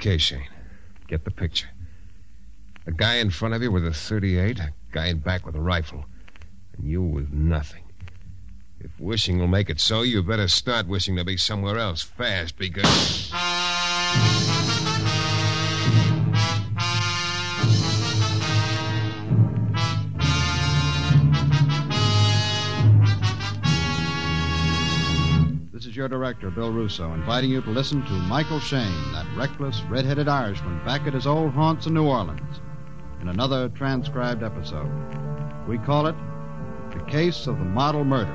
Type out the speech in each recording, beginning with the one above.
Okay, Shane. Get the picture. A guy in front of you with a .38, a guy in back with a rifle, and you with nothing. If wishing will make it so, you better start wishing to be somewhere else fast, because... This is your director, Bill Russo, inviting you to listen to Michael Shane, that reckless, red-headed Irishman, back at his old haunts in New Orleans, in another transcribed episode. We call it The Case of the Model Murder.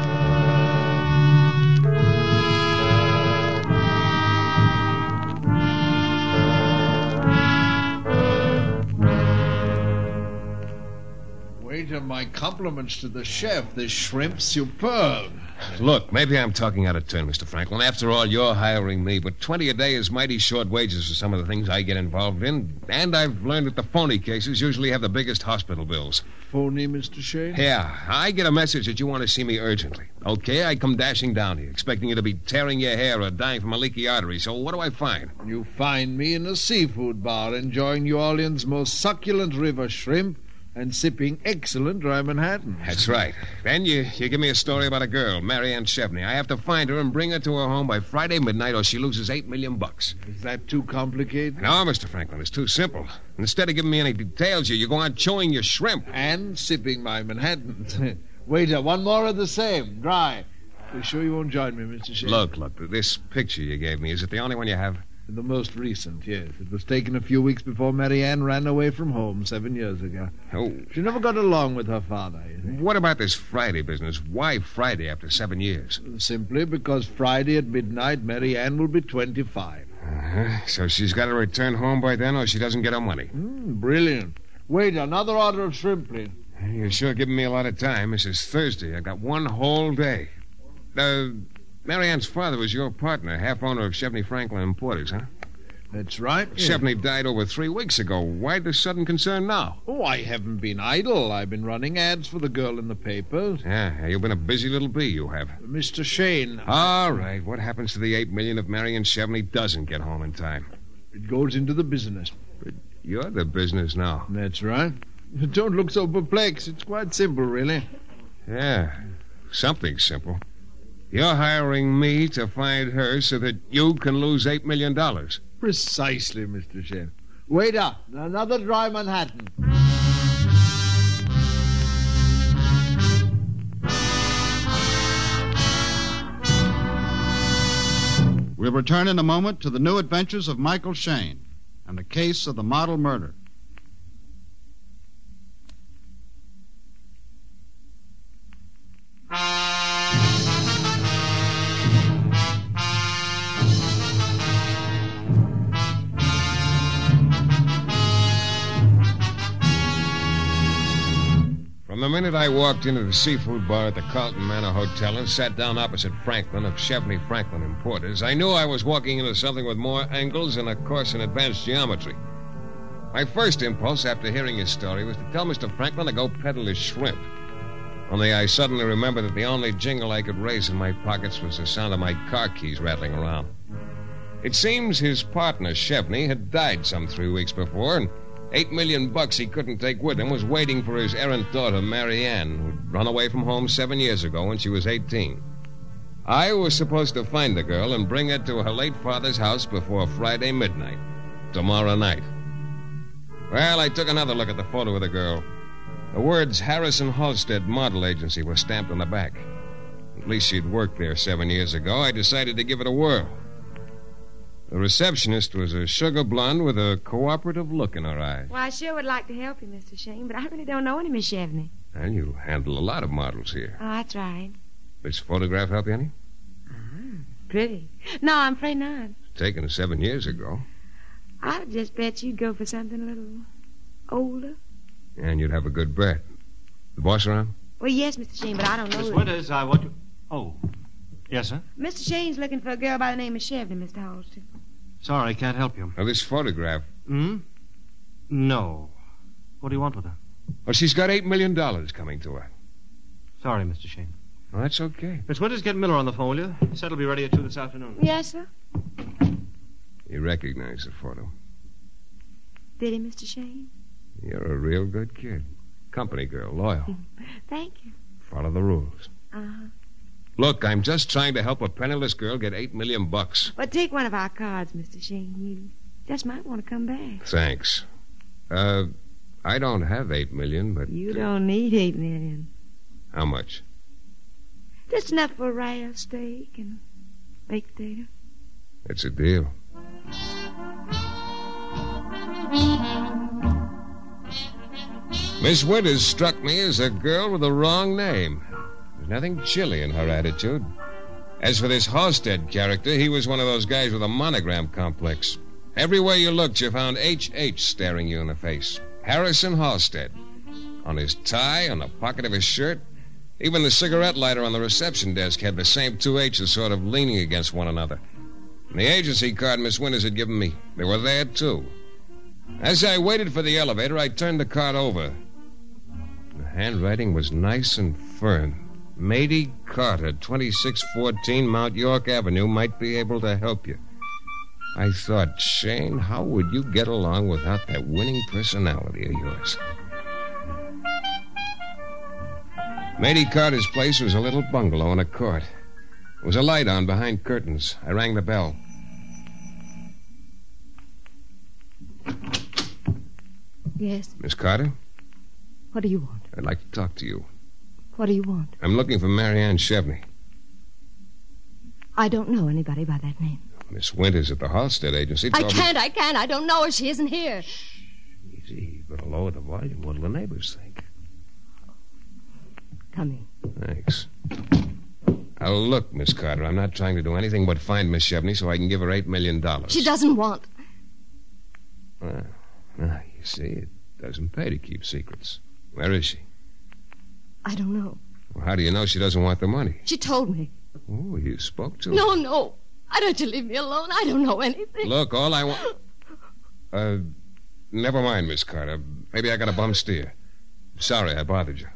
Waiter, my compliments to the chef. This shrimp's superb. Look, maybe I'm talking out of turn, Mr. Franklin. After all, you're hiring me, but 20 a day is mighty short wages for some of the things I get involved in. And I've learned that the phony cases usually have the biggest hospital bills. Phony, Mr. Shane? Yeah, I get a message that you want to see me urgently. Okay, I come dashing down here, expecting you to be tearing your hair or dying from a leaky artery. So what do I find? You find me in a seafood bar enjoying New Orleans' most succulent river shrimp and sipping excellent dry Manhattan. That's right. Then you give me a story about a girl, Marianne Chevney. I have to find her and bring her to her home by Friday midnight or she loses $8 million. Is that too complicated? No, Mr. Franklin, it's too simple. Instead of giving me any details, you go on chewing your shrimp. And sipping my Manhattan. Waiter, one more of the same, dry. You sure you won't join me, Mr. Shane? Look, this picture you gave me, is it the only one you have? The most recent, yes. It was taken a few weeks before Marianne ran away from home 7 years ago. Oh. She never got along with her father, you see. What about this Friday business? Why Friday after 7 years? Simply because Friday at midnight, Marianne will be 25. So she's got to return home by then or she doesn't get her money. Brilliant. Wait, another order of shrimp, please. You're sure giving me a lot of time. This is Thursday. I've got one whole day. Marianne's father was your partner, half-owner of Chevney Franklin Importers, huh? That's right. Chevney died over 3 weeks ago. Why the sudden concern now? Oh, I haven't been idle. I've been running ads for the girl in the papers. Yeah, you've been a busy little bee, you have. Mr. Shane. All right. What happens to the $8 million if Marianne Chevney doesn't get home in time? It goes into the business. But you're the business now. That's right. Don't look so perplexed. It's quite simple, really. Yeah, something simple. You're hiring me to find her so that you can lose $8 million. Precisely, Mr. Shane. Waiter, another dry Manhattan. We'll return in a moment to the new adventures of Michael Shane and the case of the model murder. From the minute I walked into the seafood bar at the Carlton Manor Hotel and sat down opposite Franklin of Chevney Franklin Importers, I knew I was walking into something with more angles and a course in advanced geometry. My first impulse after hearing his story was to tell Mr. Franklin to go peddle his shrimp. Only I suddenly remembered that the only jingle I could raise in my pockets was the sound of my car keys rattling around. It seems his partner, Chevney, had died some 3 weeks before, and $8 million he couldn't take with him was waiting for his errant daughter, Marianne, who'd run away from home 7 years ago when she was 18. I was supposed to find the girl and bring her to her late father's house before Friday midnight, tomorrow night. Well, I took another look at the photo of the girl. The words Harrison Halstead Model Agency were stamped on the back. At least she'd worked there 7 years ago. I decided to give it a whirl. The receptionist was a sugar blonde with a cooperative look in her eyes. Well, I sure would like to help you, Mr. Shane, but I really don't know any Miss Chevney. Well, you handle a lot of models here. Oh, that's right. This photograph help you any? Pretty. No, I'm afraid not. Taken 7 years ago. I'd just bet you'd go for something a little older. And you'd have a good bet. The boss around? Well, yes, Mr. Shane, but I don't know. Miss Winters, I want to... Oh. Yes, sir? Mr. Shane's looking for a girl by the name of Chevney, Mr. Halstead. Sorry, can't help you. Now, this photograph... No. What do you want with her? Well, she's got $8 million coming to her. Sorry, Mr. Shane. Well, that's okay. Miss Winters, get Miller on the phone, will you? He said he'll be ready at 2 this afternoon. Yes, sir. He recognized the photo. Did he, Mr. Shane? You're a real good kid. Company girl, loyal. Thank you. Follow the rules. Uh-huh. Look, I'm just trying to help a penniless girl get $8 million. Well, take one of our cards, Mr. Shane. You just might want to come back. Thanks. I don't have $8 million, but... You don't need $8 million. How much? Just enough for a rare steak and baked potato. It's a deal. Miss Winters struck me as a girl with the wrong name. There's nothing chilly in her attitude. As for this Halstead character, he was one of those guys with a monogram complex. Everywhere you looked, you found H.H. staring you in the face. Harrison Halstead. On his tie, on the pocket of his shirt. Even the cigarette lighter on the reception desk had the same two H's sort of leaning against one another. And the agency card Miss Winters had given me, they were there, too. As I waited for the elevator, I turned the card over. The handwriting was nice and firm. Matey Carter, 2614 Mount York Avenue, might be able to help you. I thought, Shane, how would you get along without that winning personality of yours? Matey Carter's place was a little bungalow in a court. There was a light on behind curtains. I rang the bell. Yes. Miss Carter? What do you want? I'd like to talk to you. What do you want? I'm looking for Marianne Chevney. I don't know anybody by that name. Miss Winters at the Halstead Agency told me... I can't. I don't know her. She isn't here. Easy. You better lower the volume. What'll the neighbors think? Come in. Thanks. Now, look, Miss Carter, I'm not trying to do anything but find Miss Chevney so I can give her $8 million. She doesn't want... Well, you see, it doesn't pay to keep secrets. Where is she? I don't know. Well, how do you know she doesn't want the money? She told me. Oh, you spoke to her? No. Why don't you leave me alone? I don't know anything. Look, all I want... never mind, Miss Carter. Maybe I got a bum steer. Sorry I bothered you.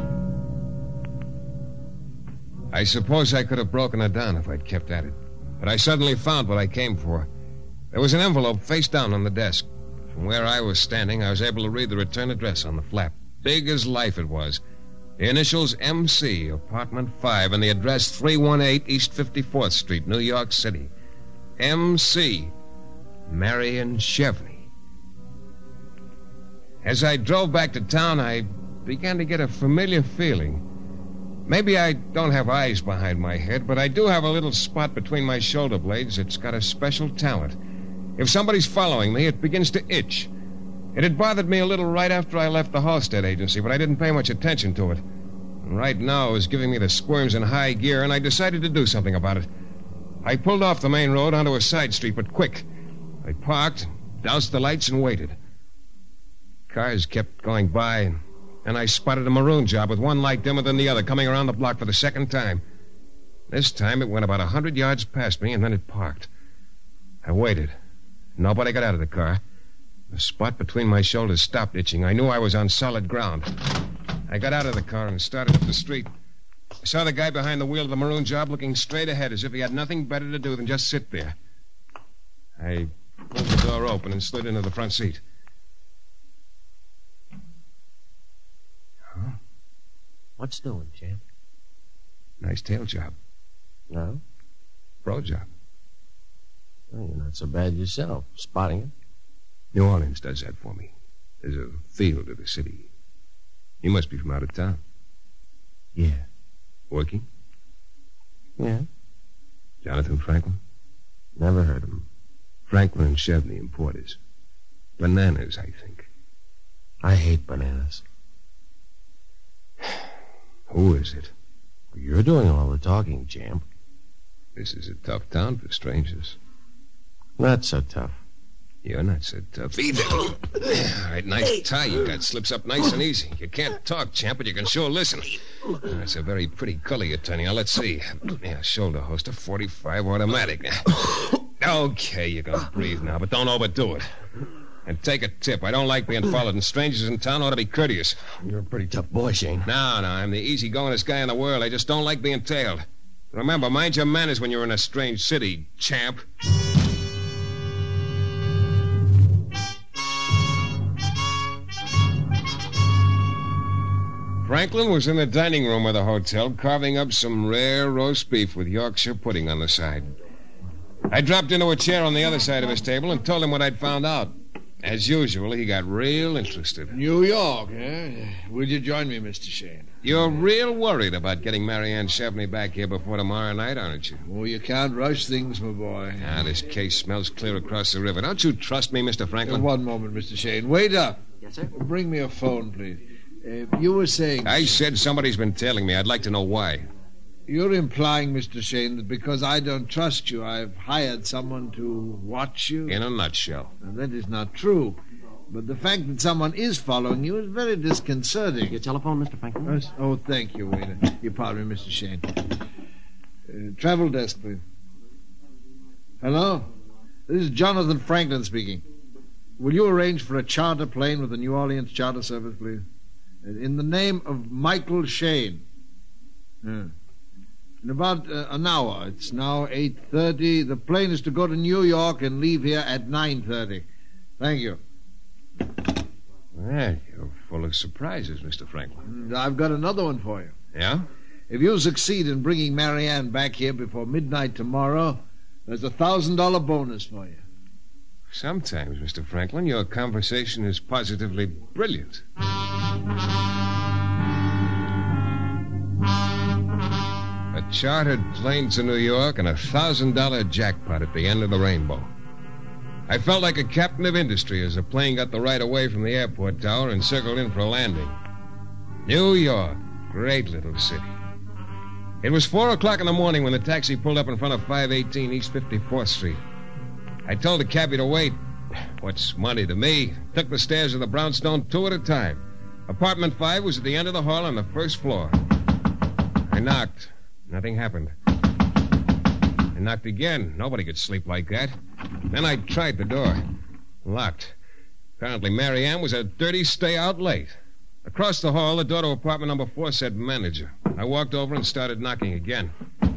I suppose I could have broken her down if I'd kept at it. But I suddenly found what I came for. There was an envelope face down on the desk. From where I was standing, I was able to read the return address on the flap. Big as life it was. The initials MC, apartment 5, and the address 318 East 54th Street, New York City. MC, Marion Chevney. As I drove back to town, I began to get a familiar feeling. Maybe I don't have eyes behind my head, but I do have a little spot between my shoulder blades that's got a special talent. If somebody's following me, it begins to itch. It had bothered me a little right after I left the Halstead Agency, but I didn't pay much attention to it. And right now, it was giving me the squirms in high gear, and I decided to do something about it. I pulled off the main road onto a side street, but quick. I parked, doused the lights, and waited. Cars kept going by, and I spotted a maroon job with one light dimmer than the other coming around the block for the second time. This time, it went about 100 yards past me, and then it parked. I waited. Nobody got out of the car. The spot between my shoulders stopped itching. I knew I was on solid ground. I got out of the car and started up the street. I saw the guy behind the wheel of the maroon job looking straight ahead as if he had nothing better to do than just sit there. I pulled the door open and slid into the front seat. Huh? What's doing, champ? Nice tail job. No? Pro job. Well, you're not so bad yourself, spotting it. New Orleans does that for me. There's a feel to the city. You must be from out of town. Yeah. Working? Yeah. Jonathan Franklin? Never heard of him. Franklin and Chevney importers. Bananas, I think. I hate bananas. Who is it? You're doing all the talking, champ. This is a tough town for strangers. Not so tough. You're not so tough either. All right, nice tie you got. Slips up nice and easy. You can't talk, champ, but you can sure listen. That's a very pretty color you're turning. Now, let's see. Yeah, shoulder holster, 45 automatic. Okay, you can breathe now, but don't overdo it. And take a tip. I don't like being followed, and strangers in town ought to be courteous. You're a pretty tough boy, Shane. No, I'm the easygoingest guy in the world. I just don't like being tailed. Remember, mind your manners when you're in a strange city, champ. Franklin was in the dining room of the hotel carving up some rare roast beef with Yorkshire pudding on the side. I dropped into a chair on the other side of his table and told him what I'd found out. As usual, he got real interested. New York, eh? Will you join me, Mr. Shane? You're real worried about getting Marianne Chevney back here before tomorrow night, aren't you? Oh, you can't rush things, my boy. This case smells clear across the river. Don't you trust me, Mr. Franklin? One moment, Mr. Shane. Wait up. Yes, sir? Bring me a phone, please. You were saying... I said somebody's been tailing me. I'd like to know why. You're implying, Mr. Shane, that because I don't trust you, I've hired someone to watch you? In a nutshell. Now, that is not true. But the fact that someone is following you is very disconcerting. Your telephone, Mr. Franklin? Yes? Oh, thank you, waiter. You pardon me, Mr. Shane. Travel desk, please. Hello? This is Jonathan Franklin speaking. Will you arrange for a charter plane with the New Orleans Charter Service, please? In the name of Michael Shane. In about an hour. It's now 8:30. The plane is to go to New York and leave here at 9:30. Thank you. Well, you're full of surprises, Mr. Franklin. And I've got another one for you. Yeah? If you succeed in bringing Marianne back here before midnight tomorrow, there's a $1,000 bonus for you. Sometimes, Mr. Franklin, your conversation is positively brilliant. A chartered plane to New York and a $1,000 jackpot at the end of the rainbow. I felt like a captain of industry as the plane got the right of way from the airport tower and circled in for a landing. New York, great little city. It was 4 o'clock in the morning when the taxi pulled up in front of 518 East 54th Street. I told the cabbie to wait. What's money to me? Took the stairs of the brownstone 2 at a time. Apartment 5 was at the end of the hall on the first floor. I knocked. Nothing happened. I knocked again. Nobody could sleep like that. Then I tried the door. Locked. Apparently Marianne was a dirty stay-out late. Across the hall, the door to apartment number 4 said manager. I walked over and started knocking again.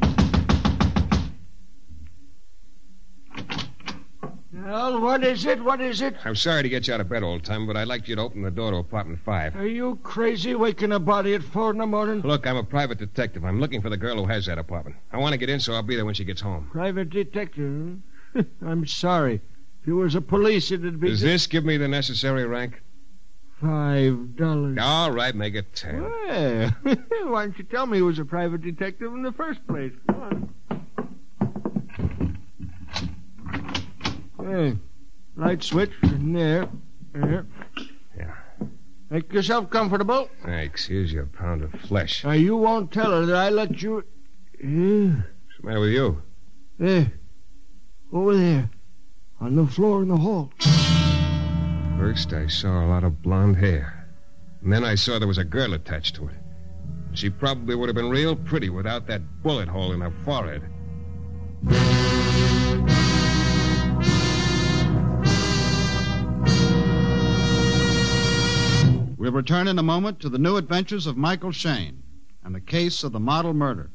Well, what is it? What is it? I'm sorry to get you out of bed all the time, but I'd like you to open the door to apartment 5. Are you crazy waking a body at 4 in the morning? Look, I'm a private detective. I'm looking for the girl who has that apartment. I want to get in, so I'll be there when she gets home. Private detective? Huh? I'm sorry. If you was a police, it'd be... Does this give me the necessary rank? $5. All right, make it 10. Well, why didn't you tell me he was a private detective in the first place? Come on. Hey, light switch in there. There. Yeah. Make yourself comfortable. Thanks. Here's your pound of flesh. Now, you won't tell her that I let you... What's the matter with you? There. Over there. On the floor in the hall. First, I saw a lot of blonde hair. And then I saw there was a girl attached to it. She probably would have been real pretty without that bullet hole in her forehead. We'll return in a moment to the new adventures of Michael Shane and the case of the model murder.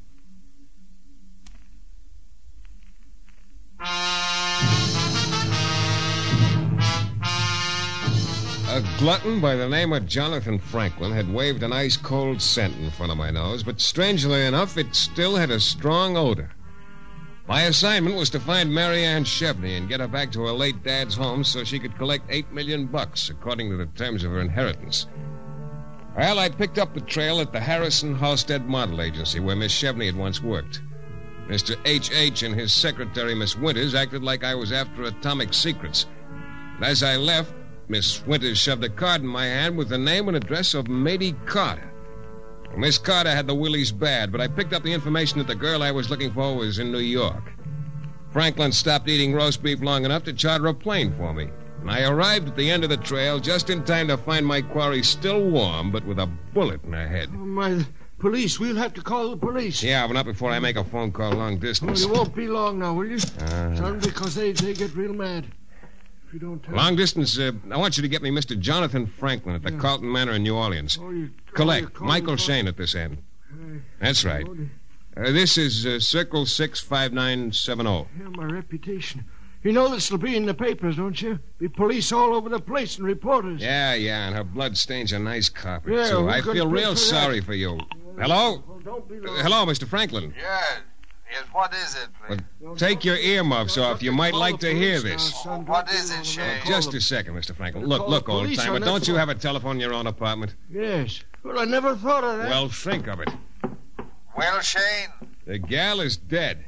A glutton by the name of Jonathan Franklin had waved an ice-cold scent in front of my nose, but strangely enough, it still had a strong odor. My assignment was to find Marianne Chevney and get her back to her late dad's home so she could collect $8 million, according to the terms of her inheritance. Well, I picked up the trail at the Harrison Halstead Model Agency, where Miss Chevney had once worked. Mr. H.H. and his secretary, Miss Winters, acted like I was after atomic secrets. And as I left, Miss Winters shoved a card in my hand with the name and address of Mady Carter. Well, Miss Carter had the willies bad, but I picked up the information that the girl I was looking for was in New York. Franklin stopped eating roast beef long enough to charter a plane for me. And I arrived at the end of the trail just in time to find my quarry still warm, but with a bullet in her head. Oh, my... Police. We'll have to call the police. Yeah, but not before I make a phone call long distance. Oh, you won't be long now, will you? Son, because they get real mad. If you don't tell long distance, I want you to get me Mr. Jonathan Franklin at the Carlton Manor in New Orleans. Collect. Michael Shane at this end. That's right. This is Circle 65970. Yeah, my reputation. You know this'll be in the papers, don't you? Be police all over the place and reporters. Yeah, and her blood stains a nice carpet, Yeah, too. who's I gonna feel pay real for that? sorry for you. Hello? Well, don't be Hello, Mr. Franklin. Yes, what is it, please? Well, take your earmuffs off. You might like to hear this. What is it, Shane? Just a second, Mr. Franklin. Call Look, the old police timer. on that Don't you phone. have a telephone in your own apartment? Yes. Well, I never thought of that. Well, think of it. Well, Shane. The gal is dead.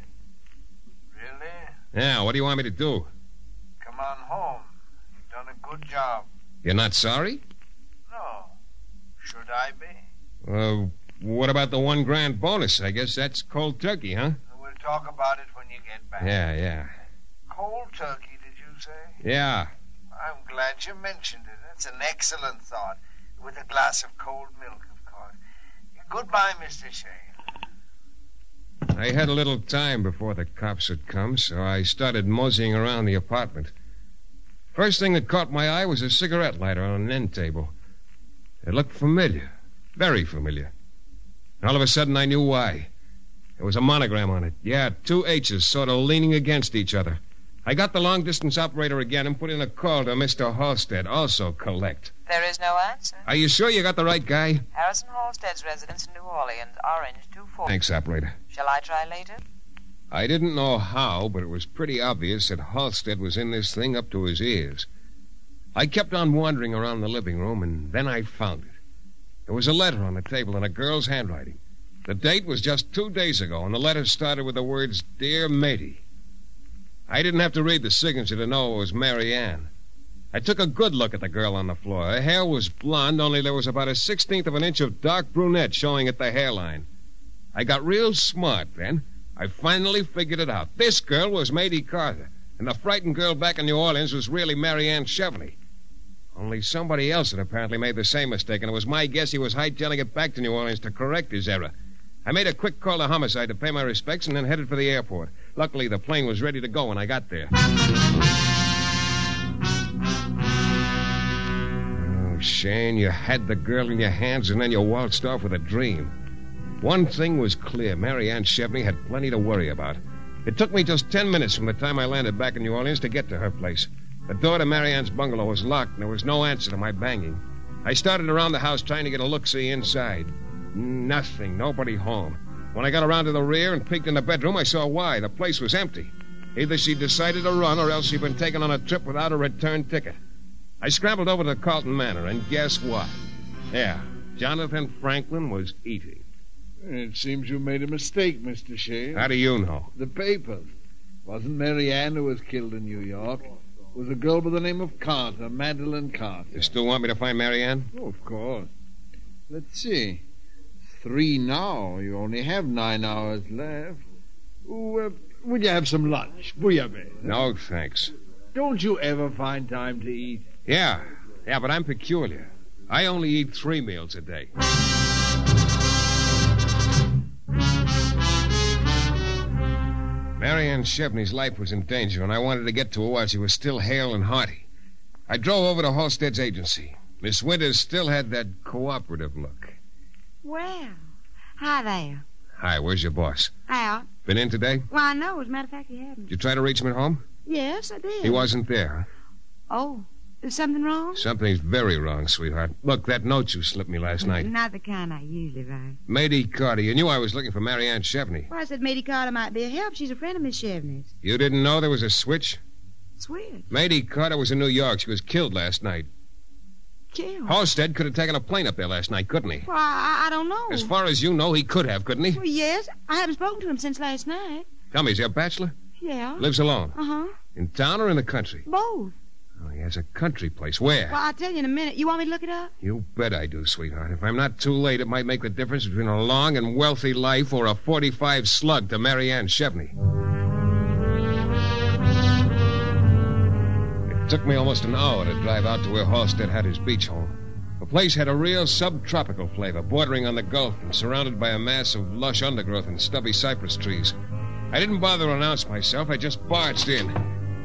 Really? Now, what do you want me to do? Come on home. You've done a good job. You're not sorry? No. Should I be? What about the $1,000 bonus? I guess that's cold turkey, huh? We'll talk about it when you get back. Yeah. Cold turkey, did you say? Yeah. I'm glad you mentioned it. That's an excellent thought. With a glass of cold milk, of course. Goodbye, Mr. Shane. I had a little time before the cops had come, so I started moseying around the apartment. First thing that caught my eye was a cigarette lighter on an end table. It looked familiar. Very familiar. And all of a sudden, I knew why. There was a monogram on it. Yeah, 2 H's sort of leaning against each other. I got the long-distance operator again and put in a call to Mr. Halstead, also collect. There is no answer. Are you sure you got the right guy? Harrison Halstead's residence in New Orleans, Orange 24. Thanks, operator. Shall I try later? I didn't know how, but it was pretty obvious that Halstead was in this thing up to his ears. I kept on wandering around the living room, and then I found it. There was a letter on the table in a girl's handwriting. The date was just 2 days ago, and the letter started with the words, Dear Matey. I didn't have to read the signature to know it was Mary Ann. I took a good look at the girl on the floor. Her hair was blonde, only there was about a 1/16 of an inch of dark brunette showing at the hairline. I got real smart then. I finally figured it out. This girl was Matey Carter, and the frightened girl back in New Orleans was really Mary Ann Chevney. Only somebody else had apparently made the same mistake, and it was my guess he was hightailing it back to New Orleans to correct his error. I made a quick call to homicide to pay my respects and then headed for the airport. Luckily, the plane was ready to go when I got there. Oh, Shane, you had the girl in your hands and then you waltzed off with a dream. One thing was clear. Mary Ann Chevney had plenty to worry about. It took me just 10 minutes from the time I landed back in New Orleans to get to her place. The door to Mary Ann's bungalow was locked, and there was no answer to my banging. I started around the house trying to get a look-see inside. Nothing. Nobody home. When I got around to the rear and peeked in the bedroom, I saw why. The place was empty. Either she decided to run or else she'd been taken on a trip without a return ticket. I scrambled over to Carlton Manor, and guess what? Yeah, Jonathan Franklin was eating. It seems you made a mistake, Mr. Shane. How do you know? The papers. Wasn't Mary Ann who was killed in New York. It was a girl by the name of Carter, Madeline Carter. You still want me to find Mary Ann? Oh, of course. Let's see. 3 now. You only have 9 hours left. Will you have some lunch? Bouillabaisse? No, thanks. Don't you ever find time to eat? Yeah, but I'm peculiar. I only eat 3 meals a day. Mary Ann Chevney's life was in danger, and I wanted to get to her while she was still hale and hearty. I drove over to Halstead's agency. Miss Winters still had that cooperative look. Well, hi there. Hi, where's your boss? Out. Been in today? Well, I know. As a matter of fact, he hadn't. Did you try to reach him at home? Yes, I did. He wasn't there, huh? Oh, is something wrong? Something's very wrong, sweetheart. Look, that note you slipped me last night. Not the kind I usually write. Matey Carter, you knew I was looking for Mary Ann Chevney. Well, I said Matey Carter might be a help. She's a friend of Miss Chevney's. You didn't know there was a switch? Switch? Matey Carter was in New York. She was killed last night. Killed? Halstead could have taken a plane up there last night, couldn't he? Well, I don't know. As far as you know, he could have, couldn't he? Well, yes. I haven't spoken to him since last night. Tell me, is he a bachelor? Yeah. Lives alone? Uh-huh. In town or in the country? Both. Oh, he has a country place. Where? Well, I'll tell you in a minute. You want me to look it up? You bet I do, sweetheart. If I'm not too late, it might make the difference between a long and wealthy life or a 45 slug to Mary Ann Chevney. It took me almost an hour to drive out to where Halstead had his beach home. The place had a real subtropical flavor, bordering on the Gulf and surrounded by a mass of lush undergrowth and stubby cypress trees. I didn't bother to announce myself. I just barged in.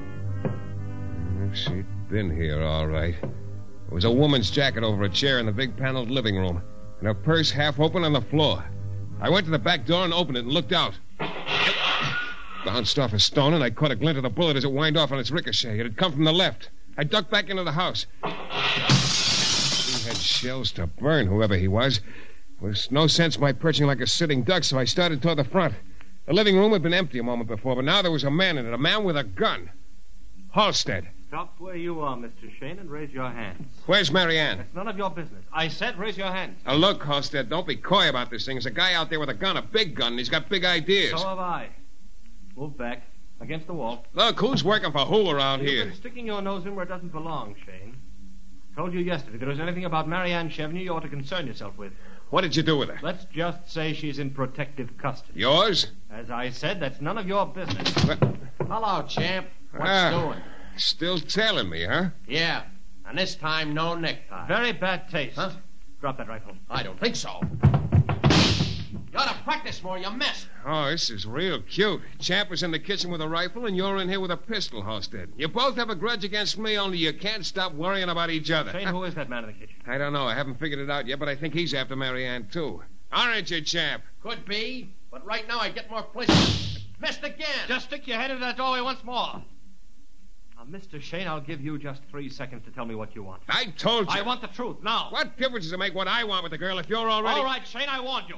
She'd been here, all right. There was a woman's jacket over a chair in the big paneled living room, and her purse half open on the floor. I went to the back door and opened it and looked out. bounced off a stone, and I caught a glint of the bullet as it whined off on its ricochet. It had come from the left. I ducked back into the house. He had shells to burn, whoever he was. There was no sense my perching like a sitting duck, so I started toward the front. The living room had been empty a moment before, but now there was a man in it, a man with a gun. Halstead. Stop where you are, Mr. Shane, and raise your hands. Where's Marianne? It's none of your business. I said raise your hands. Now, look, Halstead, don't be coy about this thing. There's a guy out there with a gun, a big gun, and he's got big ideas. So have I. Move back. Against the wall. Look, who's working for who around You've here? been sticking your nose in where it doesn't belong, Shane. I told you yesterday if there was anything about Marianne Chevney you ought to concern yourself with. What did you do with her? Let's just say she's in protective custody. Yours? As I said, that's none of your business. What? Hello, champ. What's doing? Still tailing me, huh? Yeah. And this time, no necktie. Very bad taste. Huh? Drop that rifle. I don't think so. You ought to practice more, you mess. Oh, this is real cute. Champ is in the kitchen with a rifle, and you're in here with a pistol, Halstead. You both have a grudge against me, only you can't stop worrying about each other. Shane, who is that man in the kitchen? I don't know. I haven't figured it out yet, but I think he's after Marianne, too. Aren't you, Champ? Could be, but right now I get more places. Missed again. Just stick your head into that doorway once more. Now, Mr. Shane, I'll give you just 3 seconds to tell me what you want. I told you. I want the truth, now. What difference does it make what I want with the girl if you're already... All right, Shane, I warned you.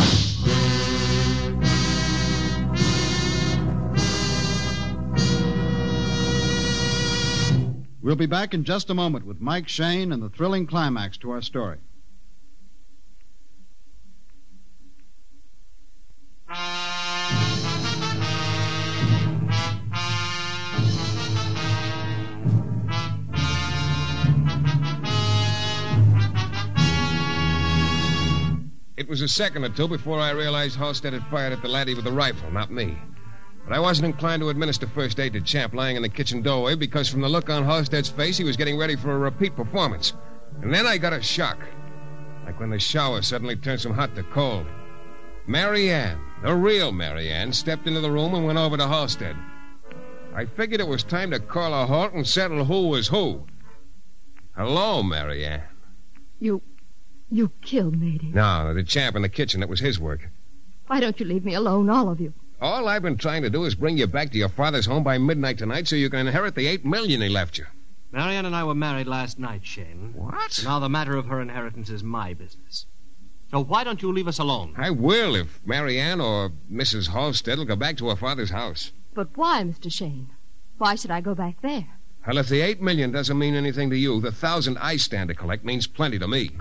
We'll be back in just a moment with Mike Shane and the thrilling climax to our story. It was a second or two before I realized Halstead had fired at the laddie with the rifle, not me. But I wasn't inclined to administer first aid to Champ lying in the kitchen doorway because from the look on Halstead's face, he was getting ready for a repeat performance. And then I got a shock. Like when the shower suddenly turns from hot to cold. Marianne, the real Marianne, stepped into the room and went over to Halstead. I figured it was time to call a halt and settle who was who. Hello, Marianne. You killed Matey. No, the Champ in the kitchen, that was his work. Why don't you leave me alone, all of you? All I've been trying to do is bring you back to your father's home by midnight tonight so you can inherit the $8 million he left you. Marianne and I were married last night, Shane. What? Now the matter of her inheritance is my business. So why don't you leave us alone? I will if Marianne or Mrs. Halstead will go back to her father's house. But why, Mr. Shane? Why should I go back there? Well, if the $8 million doesn't mean anything to you, the 1,000 I stand to collect means plenty to me.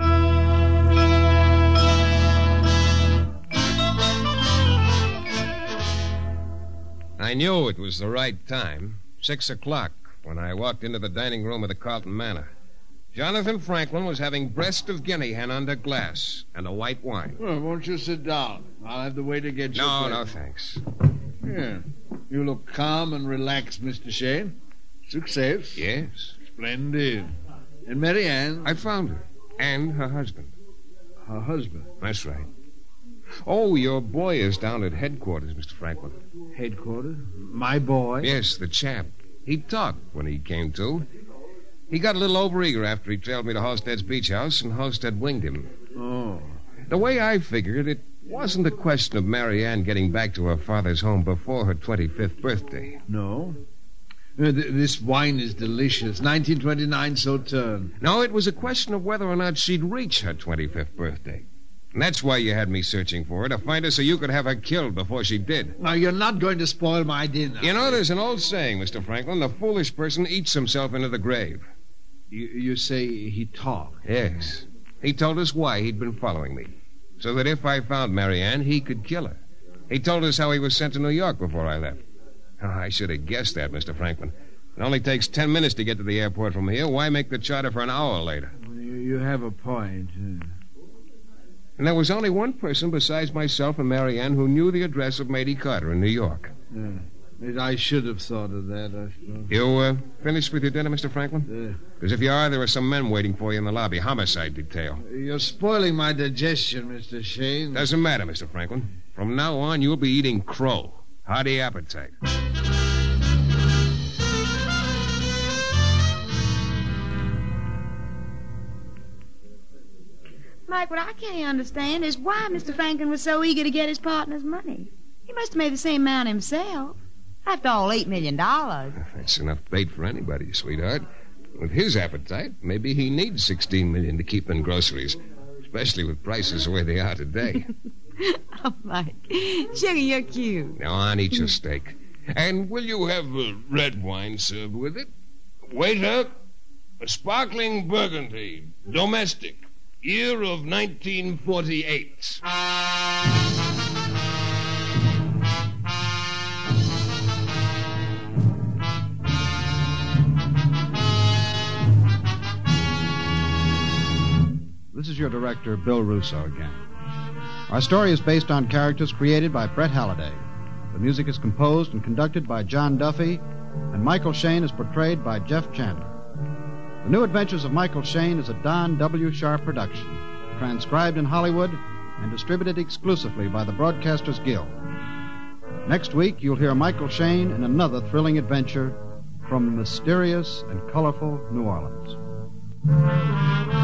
I knew it was the right time, 6 o'clock, when I walked into the dining room of the Carlton Manor. Jonathan Franklin was having breast of guinea hen under glass and a white wine. Well, won't you sit down? I'll have the waiter get you. No, thanks. Yeah. You look calm and relaxed, Mr. Shane. Success. Yes. Splendid. And Marianne? I found her. And her husband. Her husband? That's right. Oh, your boy is down at headquarters, Mr. Franklin. Headquarters? My boy? Yes, the chap. He talked when he came to. He got a little overeager after he trailed me to Halstead's beach house, and Halstead winged him. Oh. The way I figured, it wasn't a question of Marianne getting back to her father's home before her 25th birthday. No? This wine is delicious. 1929 Sauterne. No, it was a question of whether or not she'd reach her 25th birthday. And that's why you had me searching for her, to find her so you could have her killed before she did. Now, you're not going to spoil my dinner. You know, there's an old saying, Mr. Franklin, the foolish person eats himself into the grave. You say he talked? Yes. He told us why he'd been following me, so that if I found Marianne, he could kill her. He told us how he was sent to New York before I left. Oh, I should have guessed that, Mr. Franklin. It only takes 10 minutes to get to the airport from here. Why make the charter for an hour later? You have a point. And there was only one person besides myself and Marianne who knew the address of Matey Carter in New York. I should have thought of that, I suppose. You finished with your dinner, Mr. Franklin? Because if you are, there are some men waiting for you in the lobby. Homicide detail. You're spoiling my digestion, Mr. Shane. Doesn't matter, Mr. Franklin. From now on, you'll be eating crow. Hearty appetite. Mike, what I can't understand is why Mr. Franklin was so eager to get his partner's money. He must have made the same amount himself. After all, $8 million. That's enough bait for anybody, sweetheart. With his appetite, maybe he needs $16 million to keep in groceries, especially with prices the way they are today. Oh, Mike. Sugar, you're cute. Now on, eat your steak. And will you have red wine served with it? Waiter, a sparkling burgundy, domestic, year of 1948. This is your director, Bill Russo, again. Our story is based on characters created by Brett Halliday. The music is composed and conducted by John Duffy, and Michael Shayne is portrayed by Jeff Chandler. The New Adventures of Michael Shayne is a Don W. Sharp production, transcribed in Hollywood and distributed exclusively by the Broadcasters Guild. Next week, you'll hear Michael Shayne in another thrilling adventure from mysterious and colorful New Orleans.